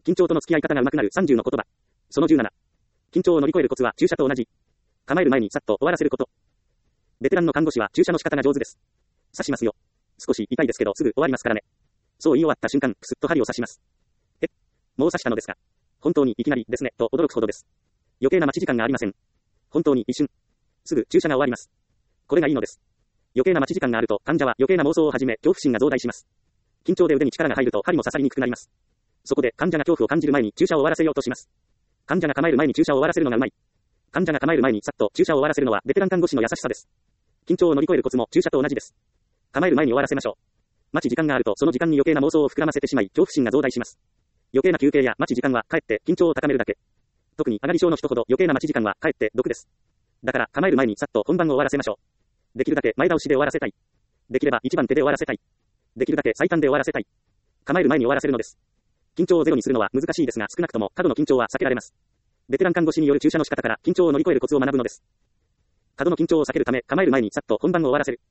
緊張との付き合い方が上手くなる30の言葉。その17。緊張を乗り越えるコツは注射と同じ。構える前にさっと終わらせること。ベテランの看護師は注射の仕方が上手です。刺しますよ。少し痛いですけどすぐ終わりますからね。そう言い終わった瞬間、くすっと針を刺します。もう刺したのですか。本当にいきなりですね、と驚くほどです。余計な待ち時間がありません。本当に一瞬。すぐ注射が終わります。これがいいのです。余計な待ち時間があると、患者は余計な妄想を始め、恐怖心が増大します。緊張で腕に力が入ると針も刺さりにくくなります。そこで患者が恐怖を感じる前に注射を終わらせようとします。患者が構える前に注射を終わらせるのがうまい。患者が構える前にさっと注射を終わらせるのはベテラン看護師の優しさです。緊張を乗り越えるコツも注射と同じです。構える前に終わらせましょう。待ち時間があるとその時間に余計な妄想を膨らませてしまい恐怖心が増大します。余計な休憩や待ち時間はかえって緊張を高めるだけ。特に上がり症の人ほど余計な待ち時間はかえって毒です。だから構える前にさっと本番を終わらせましょう。できるだけ前倒しで終わらせたい。できれば一番手で終わらせたい。できるだけ最短で終わらせたい。構える前に終わらせるのです。緊張をゼロにするのは難しいですが少なくとも過度の緊張は避けられます。ベテラン看護師による注射の仕方から緊張を乗り越えるコツを学ぶのです。過度の緊張を避けるため構える前にさっと本番を終わらせる。